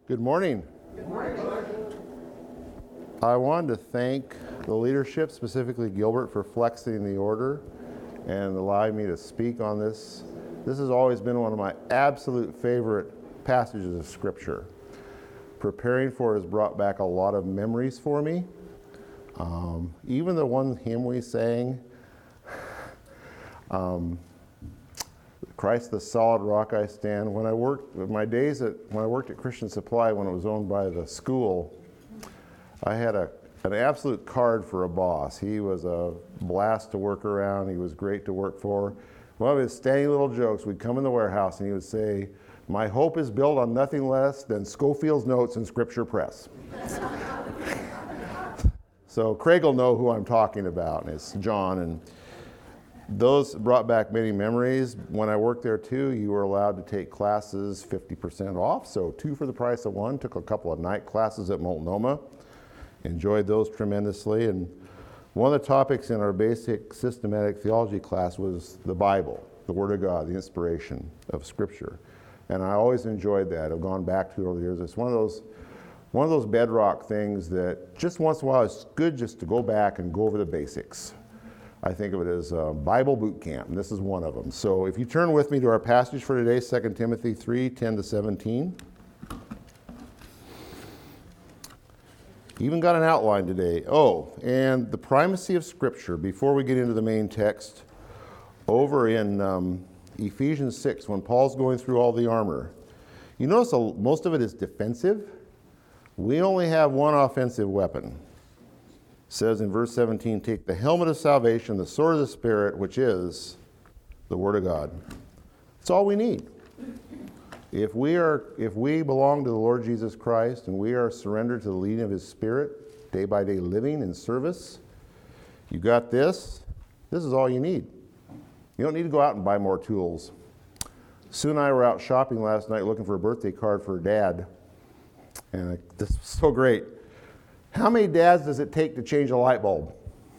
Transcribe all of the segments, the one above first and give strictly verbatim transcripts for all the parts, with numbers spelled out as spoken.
Good morning. Good morning. I wanted to thank the leadership, specifically Gilbert, for flexing the order and allowing me to speak on this. This has always been one of my absolute favorite passages of Scripture. Preparing for it has brought back a lot of memories for me. Um, even the one hymn we sang, um, Christ the solid rock I stand. When I worked, my days at, when I worked at Christian Supply, when it was owned by the school, I had a, an absolute card for a boss. He was a blast to work around. He was great to work for. One of his standing little jokes, we'd come in the warehouse and he would say, "My hope is built on nothing less than Schofield's Notes and Scripture Press." So Craig will know who I'm talking about, and it's John. And those brought back many memories. When I worked there too, you were allowed to take classes fifty percent off, so two for the price of one. Took a couple of night classes at Multnomah. Enjoyed those tremendously. And one of the topics in our basic systematic theology class was the Bible, the Word of God, the inspiration of Scripture. And I always enjoyed that. I've gone back to it over the years. It's one of those one of those bedrock things that just once in a while it's good just to go back and go over the basics. I think of it as a Bible boot camp, and this is one of them. So if you turn with me to our passage for today, Second Timothy three, ten to seventeen. Even got an outline today. Oh, and the primacy of Scripture. Before we get into the main text, over in um, Ephesians six, when Paul's going through all the armor, you notice a, most of it is defensive. We only have one offensive weapon. It says in verse seventeen, take the helmet of salvation, the sword of the Spirit, which is the Word of God. That's all we need. If we are, if we belong to the Lord Jesus Christ and we are surrendered to the leading of His Spirit, day by day living in service, you got this. This is all you need. You don't need to go out and buy more tools. Sue and I were out shopping last night looking for a birthday card for Dad. And this was so great. How many dads does it take to change a light bulb?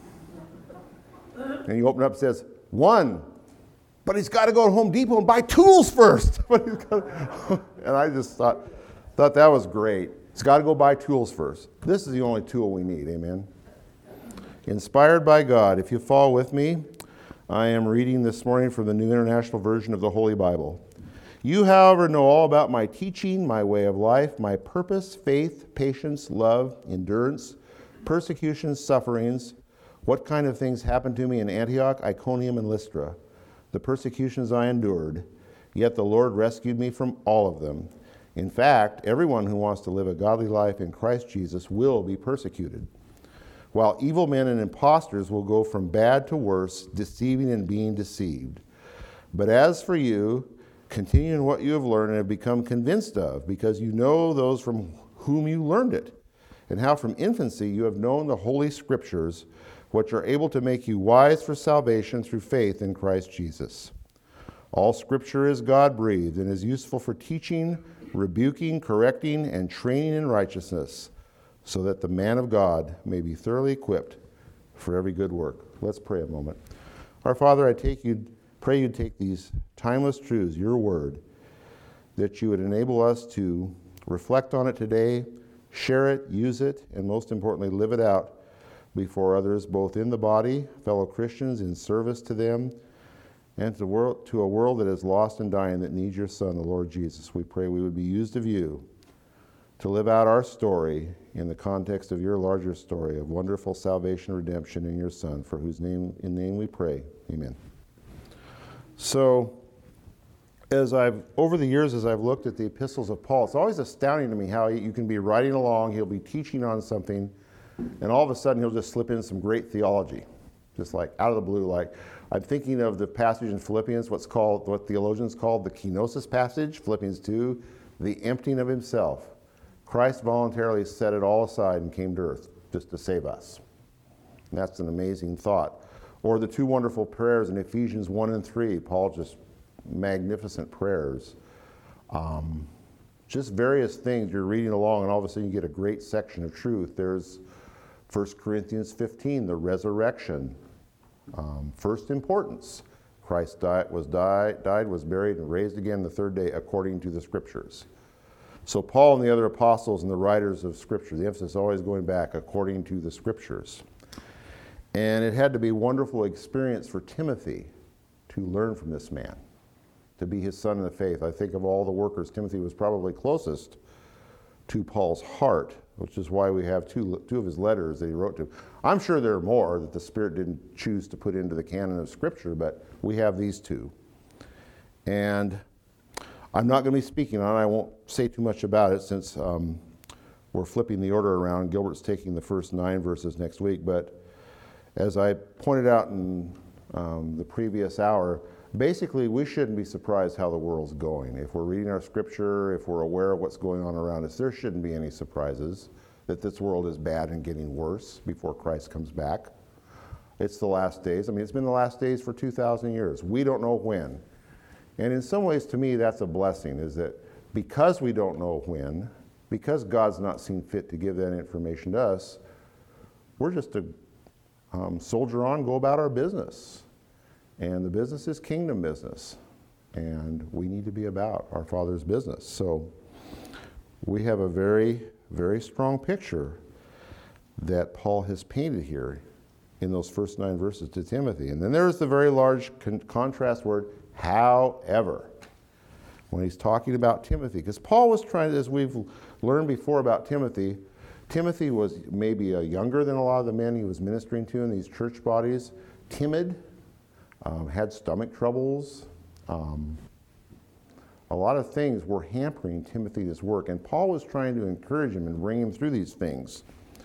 And you open it up, it says, one. But he's got to go to Home Depot and buy tools first. And I just thought, thought that was great. He's got to go buy tools first. This is the only tool we need, amen? Inspired by God. If you follow with me, I am reading this morning from the New International Version of the Holy Bible. You, however, know all about my teaching, my way of life, my purpose, faith, patience, love, endurance, persecutions, sufferings, what kind of things happened to me in Antioch, Iconium, and Lystra, the persecutions I endured, yet the Lord rescued me from all of them. In fact, everyone who wants to live a godly life in Christ Jesus will be persecuted, while evil men and impostors will go from bad to worse, deceiving and being deceived. But as for you, continue in what you have learned and have become convinced of, because you know those from whom you learned it, and how from infancy you have known the Holy Scriptures, which are able to make you wise for salvation through faith in Christ Jesus. All Scripture is God-breathed and is useful for teaching, rebuking, correcting, and training in righteousness, so that the man of God may be thoroughly equipped for every good work. Let's pray a moment. Our Father, I take you, pray you'd take these timeless truths, your word, that you would enable us to reflect on it today, share it, use it, and most importantly, live it out before others, both in the body, fellow Christians, in service to them, and to, the world, to a world that is lost and dying that needs your Son, the Lord Jesus. We pray we would be used of you to live out our story in the context of your larger story of wonderful salvation and redemption in your Son, for whose name in name we pray. Amen. So, as I've, over the years, as I've looked at the epistles of Paul, it's always astounding to me how you can be writing along, he'll be teaching on something, and all of a sudden he'll just slip in some great theology, just like out of the blue. Like, I'm thinking of the passage in Philippians, what's called, what theologians call the kenosis passage, Philippians two, the emptying of himself. Christ voluntarily set it all aside and came to earth just to save us. And that's an amazing thought. Or the two wonderful prayers in Ephesians one and three, Paul just magnificent prayers. Um, just various things you're reading along, and all of a sudden you get a great section of truth. There's First Corinthians fifteen, the resurrection, um, first importance. Christ died, was died, died, was buried, and raised again the third day according to the Scriptures. So Paul and the other apostles and the writers of Scripture, the emphasis is always going back according to the Scriptures. And it had to be a wonderful experience for Timothy to learn from this man, to be his son in the faith. I think of all the workers, Timothy was probably closest to Paul's heart, which is why we have two, two of his letters that he wrote to him. I'm sure there are more that the Spirit didn't choose to put into the canon of Scripture, but we have these two. And I'm not going to be speaking on it. I won't say too much about it since um, we're flipping the order around. Gilbert's taking the first nine verses next week. But as I pointed out in um, the previous hour, basically we shouldn't be surprised how the world's going. If we're reading our Scripture, if we're aware of what's going on around us, there shouldn't be any surprises that this world is bad and getting worse before Christ comes back. It's the last days. I mean, it's been the last days for two thousand years. We don't know when. And in some ways, to me, that's a blessing, is that because we don't know when, because God's not seen fit to give that information to us, we're just to um, soldier on, go about our business. And the business is kingdom business. And we need to be about our Father's business. So we have a very, very strong picture that Paul has painted here in those first nine verses to Timothy. And then there's the very large con- contrast word, however, when he's talking about Timothy. Because Paul was trying to, as we've learned before about Timothy, Timothy was maybe uh, younger than a lot of the men he was ministering to in these church bodies, timid, um, had stomach troubles. Um, a lot of things were hampering Timothy's work. And Paul was trying to encourage him and bring him through these things.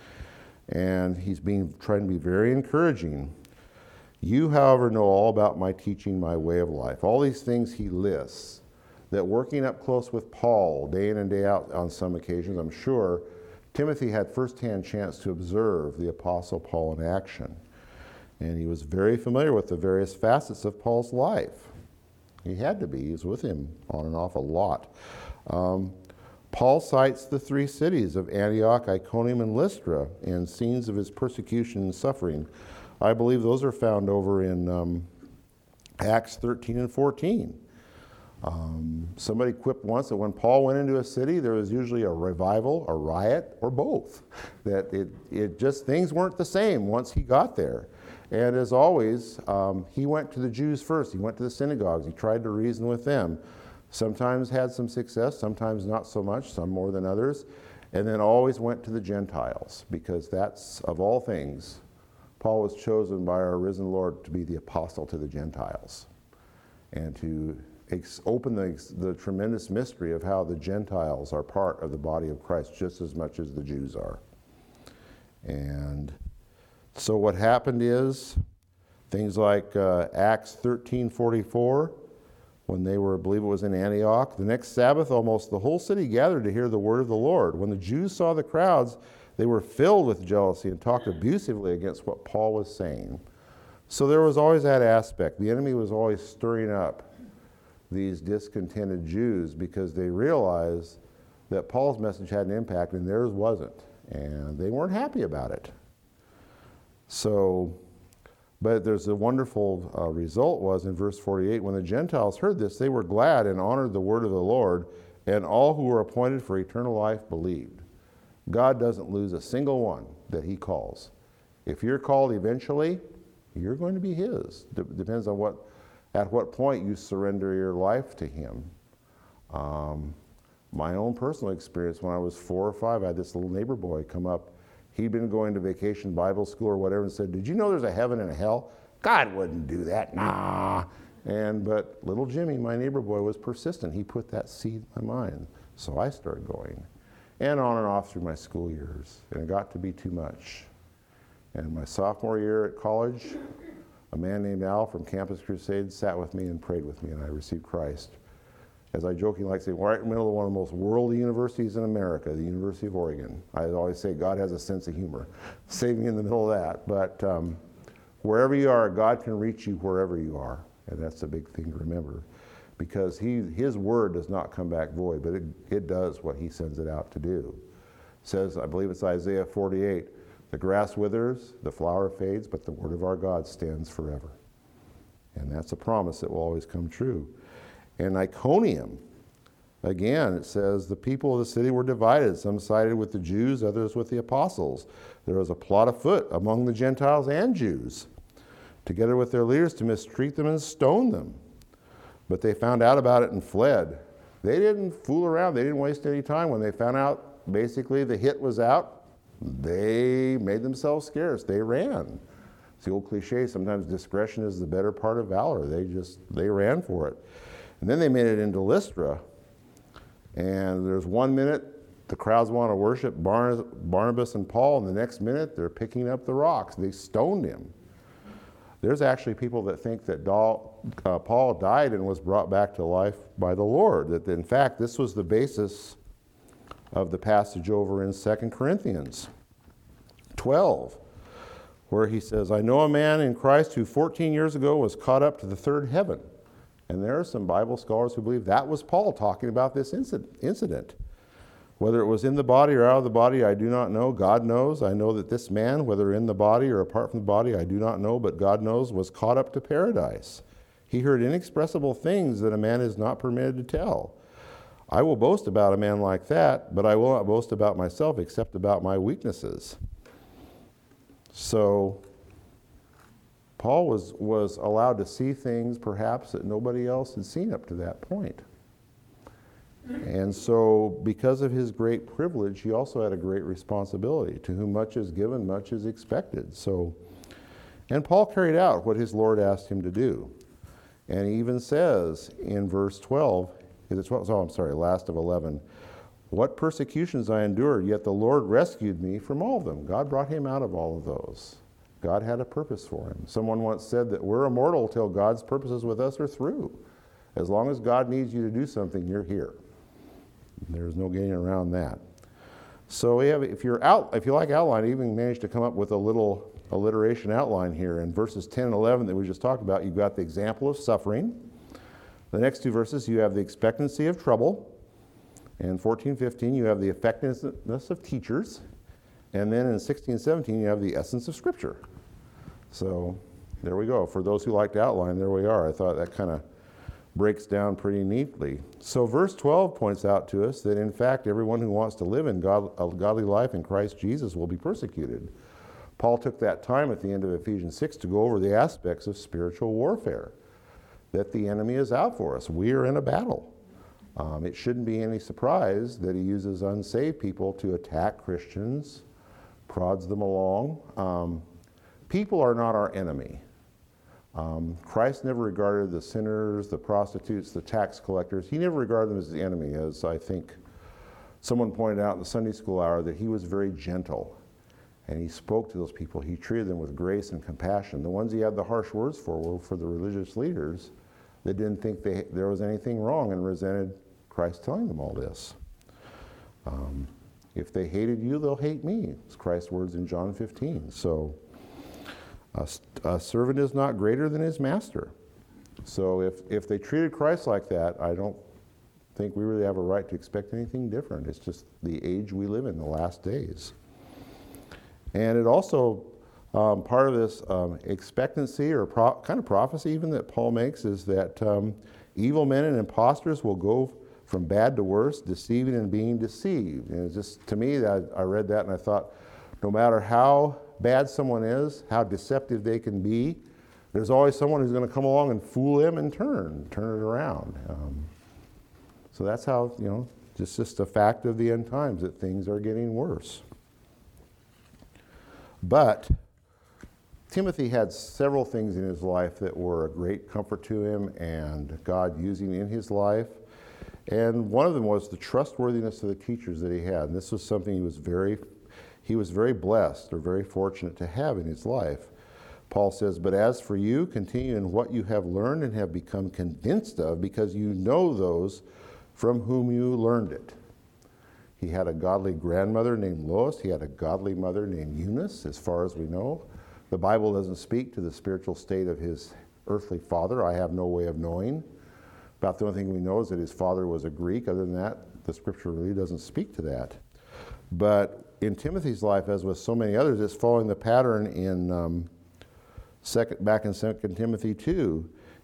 And he's being trying to be very encouraging. You, however, know all about my teaching, my way of life. All these things he lists, that working up close with Paul day in and day out on some occasions, I'm sure, Timothy had firsthand chance to observe the Apostle Paul in action. And he was very familiar with the various facets of Paul's life. He had to be. He was with him on and off a lot. Um, Paul cites the three cities of Antioch, Iconium, and Lystra in scenes of his persecution and suffering. I believe those are found over in um, Acts thirteen and fourteen. Um, somebody quipped once that when Paul went into a city, there was usually a revival, a riot, or both. That it, it just, things weren't the same once he got there. And as always, um, he went to the Jews first. He went to the synagogues. He tried to reason with them. Sometimes had some success, sometimes not so much, some more than others. And then always went to the Gentiles, because that's, of all things, Paul was chosen by our risen Lord to be the apostle to the Gentiles and to ex- open the, the tremendous mystery of how the Gentiles are part of the body of Christ just as much as the Jews are. And so what happened is things like uh, Acts thirteen forty-four, when they were, I believe it was in Antioch, the next Sabbath almost the whole city gathered to hear the word of the Lord. When the Jews saw the crowds, they were filled with jealousy and talked abusively against what Paul was saying. So there was always that aspect. The enemy was always stirring up these discontented Jews because they realized that Paul's message had an impact and theirs wasn't. And they weren't happy about it. So, but there's a wonderful uh, result was in verse forty-eight, when the Gentiles heard this, they were glad and honored the word of the Lord, and all who were appointed for eternal life believed. God doesn't lose a single one that he calls. If you're called eventually, you're going to be his. D- depends on what, at what point you surrender your life to him. Um, my own personal experience, when I was four or five, I had this little neighbor boy come up. He'd been going to vacation Bible school or whatever and said, "Did you know there's a heaven and a hell?" God wouldn't do that. Nah. And, but little Jimmy, my neighbor boy, was persistent. He put that seed in my mind. So I started going. And on and off through my school years. And it got to be too much. And my sophomore year at college, a man named Al from Campus Crusade sat with me and prayed with me, and I received Christ. As I jokingly like to say, right in the middle of one of the most worldly universities in America, the University of Oregon. I always say God has a sense of humor. Save me in the middle of that. But um, wherever you are, God can reach you wherever you are. And that's a big thing to remember. Because he, his word does not come back void, but it, it does what he sends it out to do. It says, I believe it's Isaiah forty-eight, the grass withers, the flower fades, but the word of our God stands forever. And that's a promise that will always come true. And Iconium, Again, it says, the people of the city were divided. Some sided with the Jews, others with the apostles. There was a plot afoot among the Gentiles and Jews, together with their leaders, to mistreat them and stone them. But they found out about it and fled. They didn't fool around. They didn't waste any time. When they found out, basically, the hit was out, they made themselves scarce. They ran. It's the old cliche, sometimes discretion is the better part of valor. They just, they ran for it. And then they made it into Lystra. And there's one minute the crowds want to worship Barnabas and Paul, and the next minute they're picking up the rocks. They stoned him. There's actually people that think that uh, Paul died and was brought back to life by the Lord. That in fact, this was the basis of the passage over in Second Corinthians twelve, where he says, I know a man in Christ who fourteen years ago was caught up to the third heaven. And there are some Bible scholars who believe that was Paul talking about this incident. Whether it was in the body or out of the body, I do not know. God knows. I know that this man, whether in the body or apart from the body, I do not know, but God knows, was caught up to paradise. He heard inexpressible things that a man is not permitted to tell. I will boast about a man like that, but I will not boast about myself except about my weaknesses. So Paul was, was allowed to see things perhaps that nobody else had seen up to that point. And so because of his great privilege, he also had a great responsibility. To whom much is given, much is expected. So, and Paul carried out what his Lord asked him to do. And he even says in verse twelve, is it twelve? Oh, I'm sorry, last of eleven. What persecutions I endured, yet the Lord rescued me from all of them. God brought him out of all of those. God had a purpose for him. Someone once said that we're immortal till God's purposes with us are through. As long as God needs you to do something, you're here. There's no getting around that. So we have, if you're out, if you like outline, I even managed to come up with a little alliteration outline here. In verses ten and eleven that we just talked about, you've got the example of suffering. The next two verses, you have the expectancy of trouble. And fourteen, fifteen, you have the effectiveness of teachers. And then in sixteen, seventeen, you have the essence of Scripture. So there we go. For those who like to outline, there we are. I thought that kind of breaks down pretty neatly. So verse twelve points out to us that in fact everyone who wants to live in God, a godly life in Christ Jesus will be persecuted. Paul took that time at the end of Ephesians six to go over the aspects of spiritual warfare, that the enemy is out for us. We are in a battle. Um, it shouldn't be any surprise that he uses unsaved people to attack Christians, prods them along. Um, people are not our enemy. Um, Christ never regarded the sinners, the prostitutes, the tax collectors. He never regarded them as the enemy, as I think someone pointed out in the Sunday school hour, that he was very gentle. And he spoke to those people. He treated them with grace and compassion. The ones he had the harsh words for were for the religious leaders that didn't think they, there was anything wrong and resented Christ telling them all this. Um, if they hated you, they'll hate me. It's Christ's words in John fifteen. So a, a servant is not greater than his master. So if, if they treated Christ like that, I don't think we really have a right to expect anything different. It's just the age we live in, the last days. And it also, um, part of this um, expectancy or pro- kind of prophecy even that Paul makes is that um, evil men and impostors will go from bad to worse, deceiving and being deceived. And it's just, to me, that I read that and I thought, no matter how bad someone is, how deceptive they can be, there's always someone who's going to come along and fool them and turn, turn it around. Um, so that's how, you know, it's just a fact of the end times that things are getting worse. But Timothy had several things in his life that were a great comfort to him and God using in his life. And one of them was the trustworthiness of the teachers that he had. And this was something he was very, he was very blessed or very fortunate to have in his life. Paul says, but as for you, continue in what you have learned and have become convinced of, because you know those from whom you learned it. He had a godly grandmother named Lois. He had a godly mother named Eunice, as far as we know. The Bible doesn't speak to the spiritual state of his earthly father. I have no way of knowing. About the only thing we know is that his father was a Greek. Other than that, the scripture really doesn't speak to that. But in Timothy's life, as with so many others, it's following the pattern in um, second, back in Second Timothy two.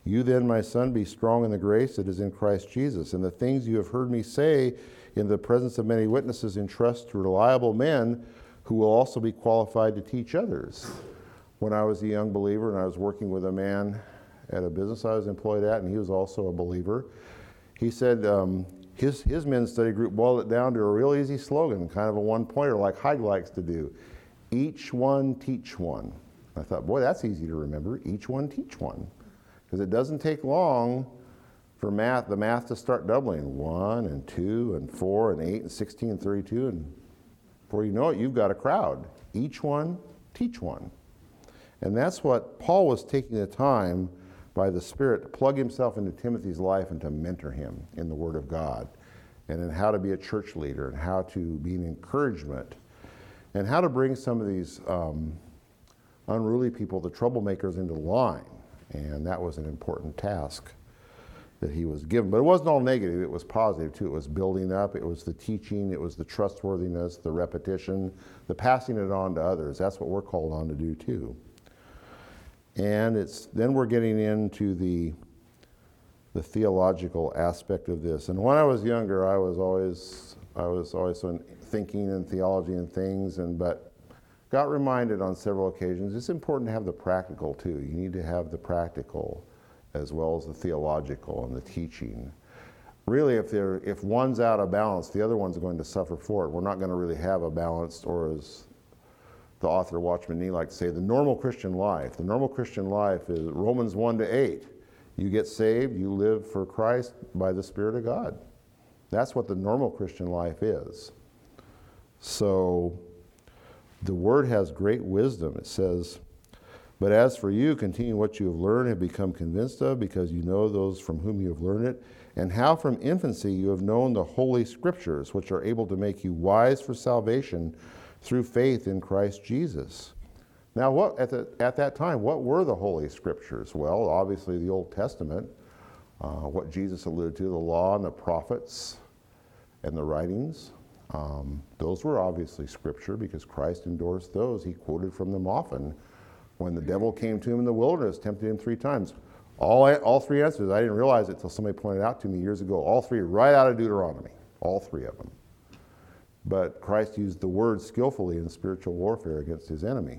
You then, my son, be strong in the grace that is in Christ Jesus, and the things you have heard me say in the presence of many witnesses entrust to reliable men who will also be qualified to teach others. When I was a young believer and I was working with a man at a business I was employed at, and he was also a believer, he said um, his, his men's study group boiled it down to a real easy slogan, kind of a one-pointer like Hyde likes to do. Each one, teach one. I thought, boy, that's easy to remember. Each one, teach one. Because it doesn't take long for math, the math to start doubling. One and two and four and eight and sixteen and thirty-two. And before you know it, you've got a crowd. Each one, teach one. And that's what Paul was taking the time by the Spirit to plug himself into Timothy's life and to mentor him in the Word of God and in how to be a church leader and how to be an encouragement and how to bring some of these um, unruly people, the troublemakers, into line. And that was an important task that he was given. But it wasn't all negative. It was positive, too. It was building up. It was the teaching. It was the trustworthiness, the repetition, the passing it on to others. That's what we're called on to do, too. And it's then we're getting into the, the theological aspect of this. And when I was younger, I was always, I was always thinking in theology and things, and but got reminded on several occasions, it's important to have the practical too. You need to have the practical as well as the theological and the teaching. Really, if they're, if one's out of balance, the other one's going to suffer for it. We're not going to really have a balanced, or as the author Watchman Nee likes to say, the normal Christian life. The normal Christian life is Romans one to eight. You get saved, you live for Christ by the Spirit of God. That's what the normal Christian life is. So, the Word has great wisdom. It says, but as for you, continue what you have learned and become convinced of, because you know those from whom you have learned it, and how from infancy you have known the Holy Scriptures, which are able to make you wise for salvation through faith in Christ Jesus. Now, what at, the, at that time, what were the Holy Scriptures? Well, obviously the Old Testament, uh, what Jesus alluded to, the law and the prophets and the writings. Um, those were obviously Scripture because Christ endorsed those. He quoted from them often. When the devil came to him in the wilderness, tempted him three times. All, all three answers, I didn't realize it until somebody pointed out to me years ago, all three right out of Deuteronomy, all three of them. But Christ used the word skillfully in spiritual warfare against his enemy.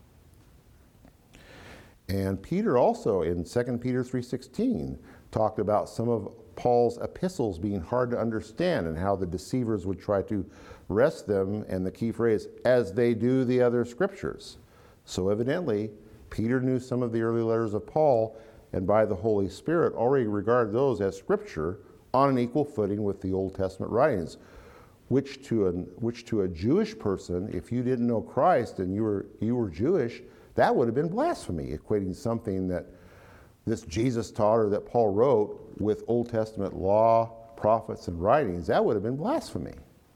And Peter also, in Second Peter three sixteen, talked about some of Paul's epistles being hard to understand and how the deceivers would try to wrest them, and the key phrase, as they do the other scriptures. So evidently, Peter knew some of the early letters of Paul, and by the Holy Spirit already regarded those as scripture on an equal footing with the Old Testament writings, which to a, which to a Jewish person, if you didn't know Christ and you were, you were Jewish, that would have been blasphemy, equating something that this Jesus taught or that Paul wrote with Old Testament law, prophets, and writings. That would have been blasphemy.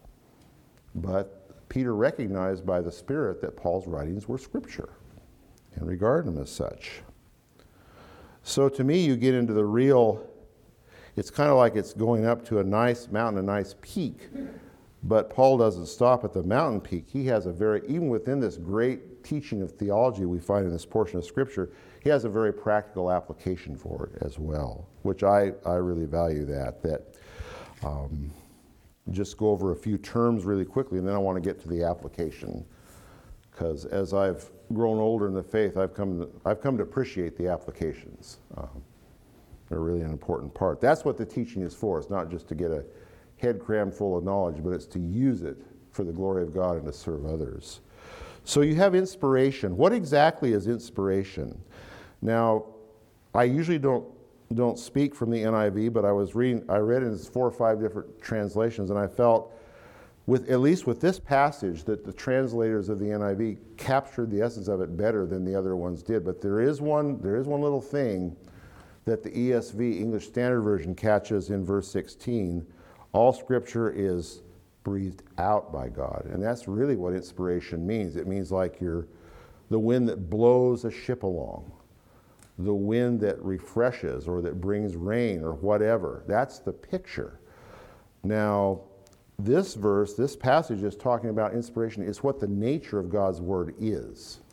But Peter recognized by the Spirit that Paul's writings were scripture and regarded them as such. So to me, you get into the real, it's kind of like it's going up to a nice mountain, a nice peak, but Paul doesn't stop at the mountain peak. He has a very, even within this great teaching of theology we find in this portion of Scripture, he has a very practical application for it as well, which I, I really value that. That um, just go over a few terms really quickly, and then I want to get to the application. Because as I've grown older in the faith, I've come to, I've come to appreciate the applications. Um, they're really an important part. That's what the teaching is for. It's not just to get a head crammed full of knowledge, but it's to use it for the glory of God and to serve others. So you have inspiration. What exactly is inspiration? Now, I usually don't don't speak from the N I V, but I was reading, I read in four or five different translations, and I felt, with at least with this passage, that the translators of the N I V captured the essence of it better than the other ones did. But there is one, there is one little thing that the E S V, English Standard Version, catches in verse sixteen. All Scripture is breathed out by God. And that's really what inspiration means. It means like you're the wind that blows a ship along, the wind that refreshes or that brings rain or whatever. That's the picture. Now, this verse, this passage is talking about inspiration. It's what the nature of God's Word is.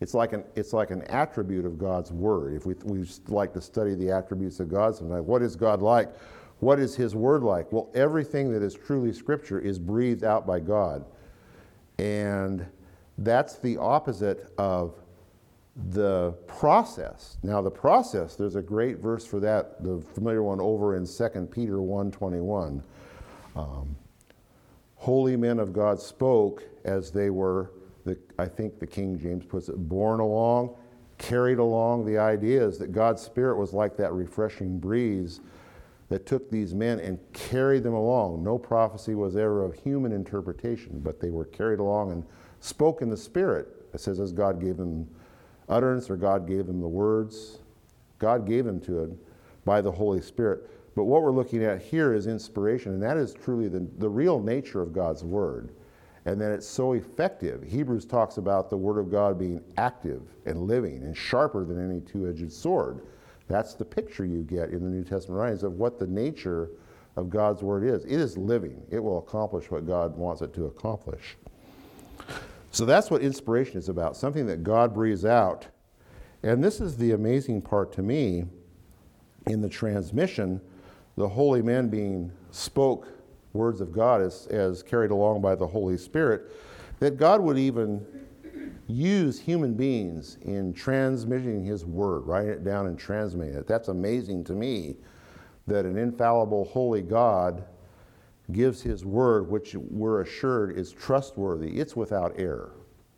It's like an it's like an attribute of God's word. If we we like to study the attributes of God sometimes, what is God like? What is his word like? Well, everything that is truly scripture is breathed out by God. And that's the opposite of the process. Now the process, there's a great verse for that, the familiar one over in Second Peter one twenty-one. Um, Holy men of God spoke as they were, the, I think the King James puts it, borne along, carried along. The idea is that God's Spirit was like that refreshing breeze that took these men and carried them along. No prophecy was ever of human interpretation, but they were carried along and spoke in the Spirit. It says as God gave them utterance, or God gave them the words. God gave them to it by the Holy Spirit. But what we're looking at here is inspiration, and that is truly the, the real nature of God's Word. And that it's so effective. Hebrews talks about the Word of God being active and living and sharper than any two-edged sword. That's the picture you get in the New Testament writings of what the nature of God's Word is. It is living. It will accomplish what God wants it to accomplish. So that's what inspiration is about, something that God breathes out. And this is the amazing part to me in the transmission, the holy men being spoke words of God as, as carried along by the Holy Spirit, that God would even use human beings in transmitting his word, writing it down and transmitting it. That's amazing to me, that an infallible holy God gives his word, which we're assured is trustworthy. It's without error.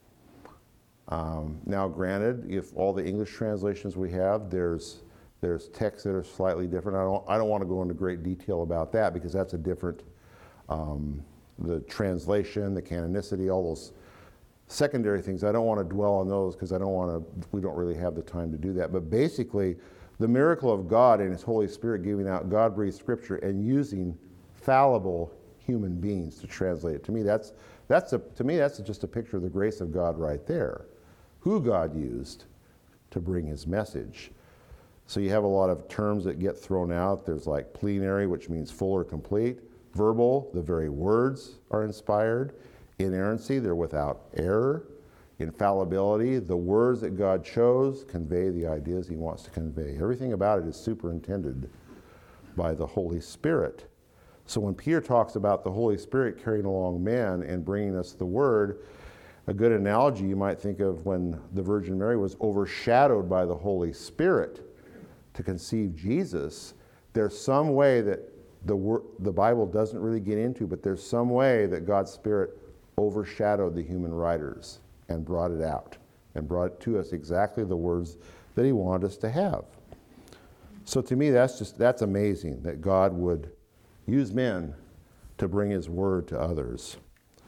Um, now granted, if all the English translations we have, there's there's texts that are slightly different. I don't I don't want to go into great detail about that, because that's a different um, the translation, the canonicity, all those secondary things. I don't want to dwell on those, because I don't want to, we don't really have the time to do that. But basically, the miracle of God and his Holy Spirit giving out God-breathed scripture and using fallible human beings to translate it. To me, that's that's a to me that's just a picture of the grace of God right there. Who God used to bring his message. So you have a lot of terms that get thrown out. There's like plenary, which means full or complete. Verbal, the very words are inspired. Inerrancy, they're without error. Infallibility, the words that God chose convey the ideas he wants to convey. Everything about it is superintended by the Holy Spirit. So when Peter talks about the Holy Spirit carrying along men and bringing us the word, a good analogy you might think of when the Virgin Mary was overshadowed by the Holy Spirit to conceive Jesus. There's some way that the wor- the Bible doesn't really get into, but there's some way that God's Spirit overshadowed the human writers and brought it out and brought to us exactly the words that he wanted us to have. So to me, that's just that's amazing that God would use men to bring his word to others.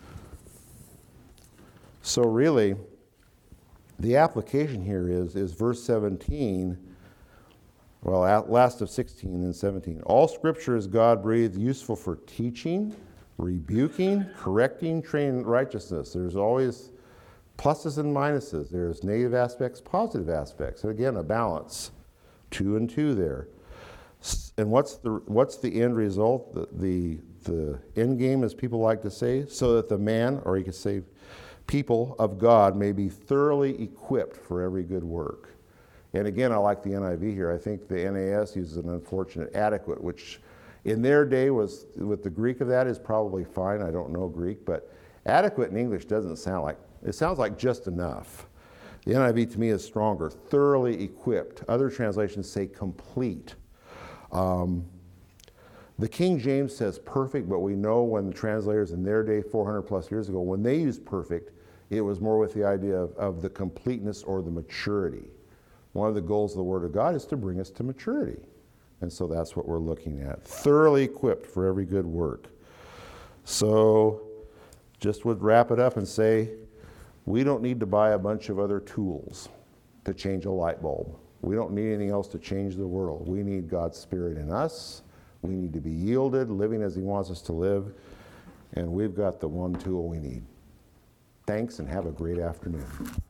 So really, the application here is, is verse seventeen, well, last of sixteen and seventeen. All scripture is God-breathed, useful for teaching, rebuking, correcting, training in righteousness. There's always pluses and minuses. There's negative aspects, positive aspects. And again, a balance. Two and two there. And what's the what's the end result? The, the, the end game, as people like to say, so that the man, or you could say people of God, may be thoroughly equipped for every good work. And again, I like the N I V here. I think the N A S uses an unfortunate adequate, which in their day was, with the Greek of that, is probably fine. I don't know Greek, but adequate in English doesn't sound like, it sounds like just enough. The N I V to me is stronger, thoroughly equipped. Other translations say complete. Um, the King James says perfect, but we know when the translators in their day, four hundred plus years ago, when they used perfect, it was more with the idea of, of the completeness or the maturity. One of the goals of the Word of God is to bring us to maturity. And so that's what we're looking at. Thoroughly equipped for every good work. So just would wrap it up and say, we don't need to buy a bunch of other tools to change a light bulb. We don't need anything else to change the world. We need God's Spirit in us. We need to be yielded, living as he wants us to live. And we've got the one tool we need. Thanks, and have a great afternoon.